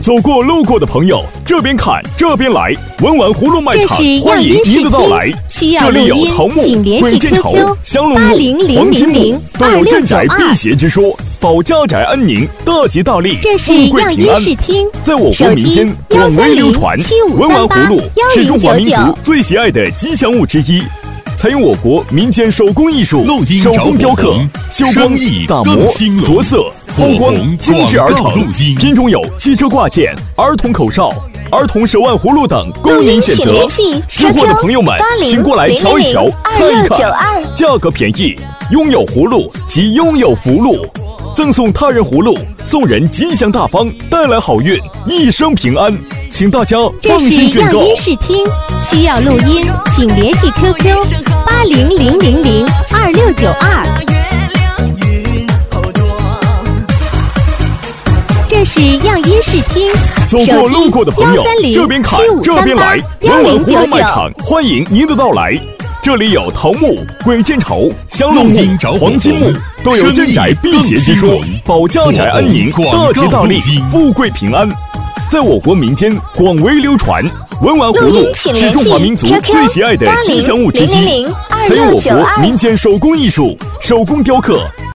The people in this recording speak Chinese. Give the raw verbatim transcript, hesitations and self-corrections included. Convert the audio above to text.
走过路过的朋友，这边看这边来，文玩葫芦卖场欢迎您的到来。这里有桃木、鬼见愁、香龙木、黄金木，都有镇宅辟邪之说，保家宅安宁，大吉大利，富贵平安。在我国民间广为流传，文玩葫芦是中华民族最喜爱的吉祥物之一。采用我国民间手工艺术、手工雕刻、修光、打磨、着色、抛光，精致而成。品种有汽车挂件、儿童口哨、儿童手腕葫芦等供您选择。识货的朋友们，请过来瞧一瞧、看一看，价格便宜，拥有葫芦即拥有福禄。赠送他人葫芦，送人吉祥大方，带来好运，一生平安。请大家放心选购。 这是样音视听，需要录音，请联系 Q Q 八零零零零二六九二。这是样音视听， 走过路过的朋友，这边看这边来，文玩葫芦卖场欢迎您的到来。这里有桃木、鬼见愁、香龙木、黄金木，都有镇宅辟邪之说，保家宅安宁，大吉大利，富贵平安。在我国民间广为流传，文玩葫芦是中华民族最喜爱的吉祥物之一。采用我国民间手工艺术、手工雕刻、